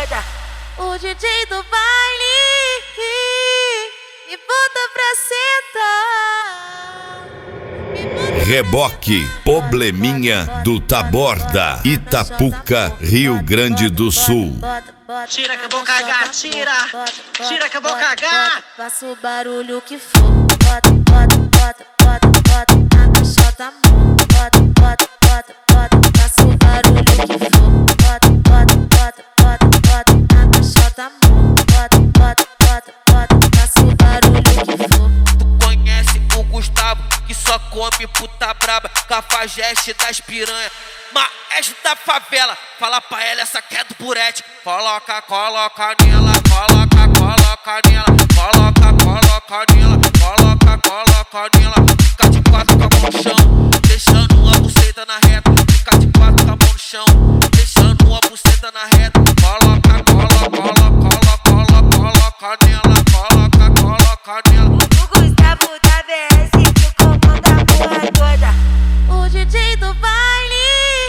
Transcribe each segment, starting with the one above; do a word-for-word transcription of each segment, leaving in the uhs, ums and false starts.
doida. O D J do baile me bota pra sentar. Reboque, Probleminha do Taborda, Itapuca, Rio Grande do Sul. Tira que eu vou cagar, tira, tira que eu vou cagar. Faça o barulho que for. Bota, bota, bota, bota, bota na caixota, amor. Bota, bota, bota, bota, faça o barulho que for. Bota, bota, bota, bota, bota na caixota, amor. Bota, bota, bota, bota, faça o barulho que for. Tu conhece o Gustavo, que só come puta braba, cafajeste das piranha, maestro da favela. Fala pra ela, essa que é do burete. Coloca, coloca nela, coloca, coloca nela, coloca, coloca nela, coloca, coloca nela. Fica de quatro com a mão no chão, deixando a buceta na reta. Fica de quatro com a mão no chão, deixando a buceta na reta. Coloca, coloca, coloca, coloca, coloca nela, coloca, coloca nela. O Gustavo da B S que comanda a porra toda. O D J do baile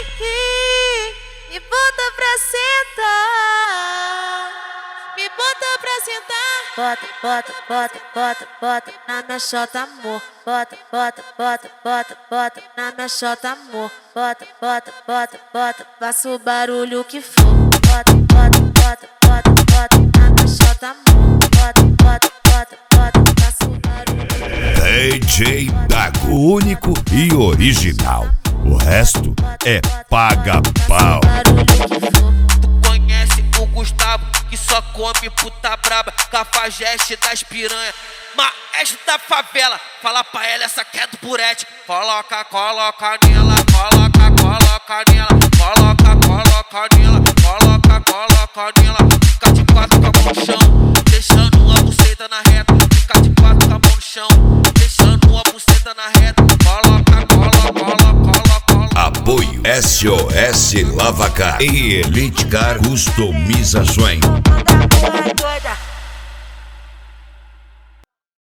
me bota pra sentar. Me bota pra sentar. Bota, bota, bota, bota, bota na minha chota, amor. Bota, bota, bota, bota, bota na minha chota, amor. Bota, bota, bota, bota, faça o barulho que for. Bota, bota, bota, bota, bota na minha chota, amor. Bota, bota, bota, bota, faça o barulho. D J Dago, único e original. O resto é paga-pau. Tu conhece o Gustavo, que só come puta braba, cafajeste das piranha, maestro da favela. Fala pra ela, essa que é do burete. Coloca, coloca nela, coloca, coloca nela, coloca, coloca nela, coloca, coloca nela. Fica de quatro com a mão no chão, deixando a buceta na reta. Fica de quatro com a mão no chão, deixando a buceta na reta. Coloca, coloca, coloca, coloca. Apoio S O S Lavacar e Elite Car Customizações. Comanda a porra toda.